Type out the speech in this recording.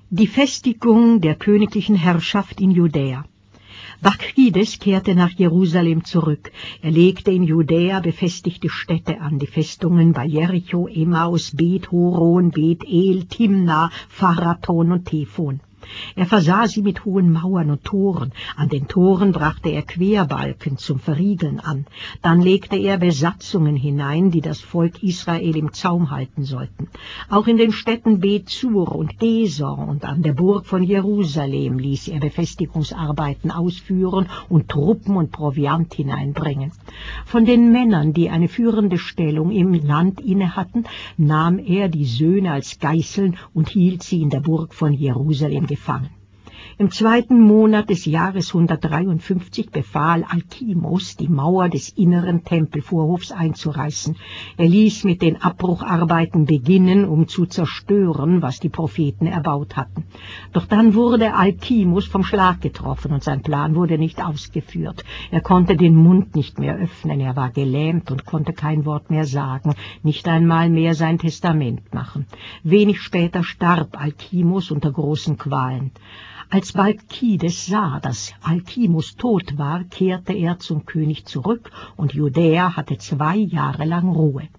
Die Festigung der königlichen Herrschaft in Judäa. Bakchides kehrte nach Jerusalem zurück. Er legte in Judäa befestigte Städte an, die Festungen bei Jericho, Emmaus, Bet-Horon, Bet-El, Timna, Pharathon und Tephon. Er versah sie mit hohen Mauern und Toren. An den Toren brachte er Querbalken zum Verriegeln an. Dann legte er Besatzungen hinein, die das Volk Israel im Zaum halten sollten. Auch in den Städten Bet-Zur und Gesor und an der Burg von Jerusalem ließ er Befestigungsarbeiten ausführen und Truppen und Proviant hineinbringen. Von den Männern, die eine führende Stellung im Land inne hatten, nahm er die Söhne als Geißeln und hielt sie in der Burg von Jerusalem gefangen. Im 2. Monat des Jahres 153 befahl Alkimos, die Mauer des inneren Tempelvorhofs einzureißen. Er ließ mit den Abbrucharbeiten beginnen, um zu zerstören, was die Propheten erbaut hatten. Doch dann wurde Alkimos vom Schlag getroffen und sein Plan wurde nicht ausgeführt. Er konnte den Mund nicht mehr öffnen, er war gelähmt und konnte kein Wort mehr sagen, nicht einmal mehr sein Testament machen. Wenig später starb Alkimos unter großen Qualen. Als Bakchides sah, dass Alkimos tot war, kehrte er zum König zurück und Judäa hatte 2 Jahre lang Ruhe.